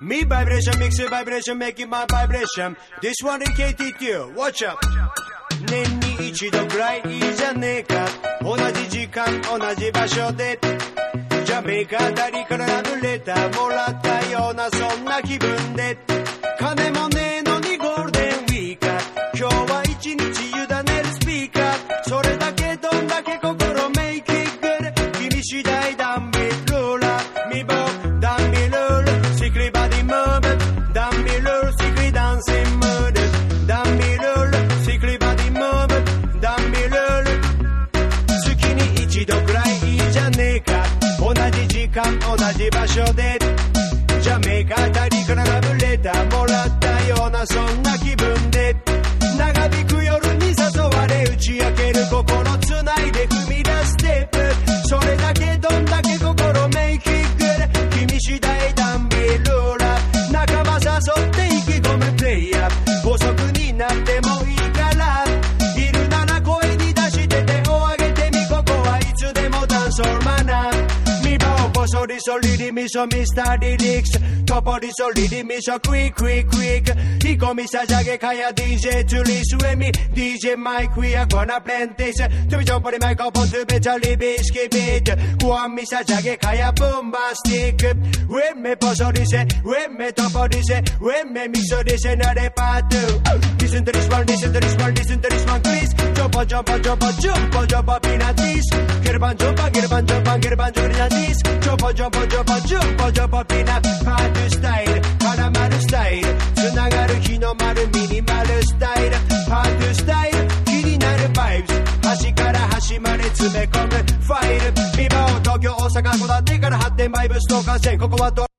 Me vibration, mix your vibration, make it my vibration. This one in KT2, watch up. 年に一度くらいいいじゃねえか。同じ時間、同じ場所で。ジャメイカあたりからラブレターもらったようなそんな気分で。金もねえのにゴールデンウィーカー。今日は一日委ねるスピーカー。それだけどんだけ心メイキック。君次第ダンビルーラー。ミボダンビルール。シクリバディムーブ。ダンビルール。シクリダンシンムーブ。ダンビルール。シクリバディムーブ。ダンビルール。月に一度くらいいいじゃねえか。同じ時間同じ場所で。ジャメイカあたりからラブレターもらったようなそんな気分で。長引く夜に誘われ打ち明ける心つないで踏み出すステップ。それだけどんだけ心メイキック。君次第ダンビルーラー。仲間誘って意気込むプレイヤー。遅くになってもいいからいるなら声に出して手を挙げてみ。ここはいつでもダンソーマナー。Soりそりりみそミスターリリックストポリそりりみそクイッククイッククイックひこみさじゃげかや DJ トゥリスウェミ DJ マイクやゴナプレンティストゥビチョポリマイコポントゥベチャリビスキビートクワンミサじゃげかやブンバスティックウェメポソリセウェメトポリセウェメミソリセナレパートゥ Listen to this one listen to this one listen to this one please ジョポジョポジョポジョポジョポピナティスゲルバンジョパゲルバンジョパゲルバンジョリナティスジョポジョポジョポジョポジョポピナパートゥスタイル絡まるスタイルつながる日の丸ミニマルスタイルパートゥスタイル気になるバイブス端から端まで詰め込むファイルビバオ東京大阪戸建てから発展バイブス東海線ここは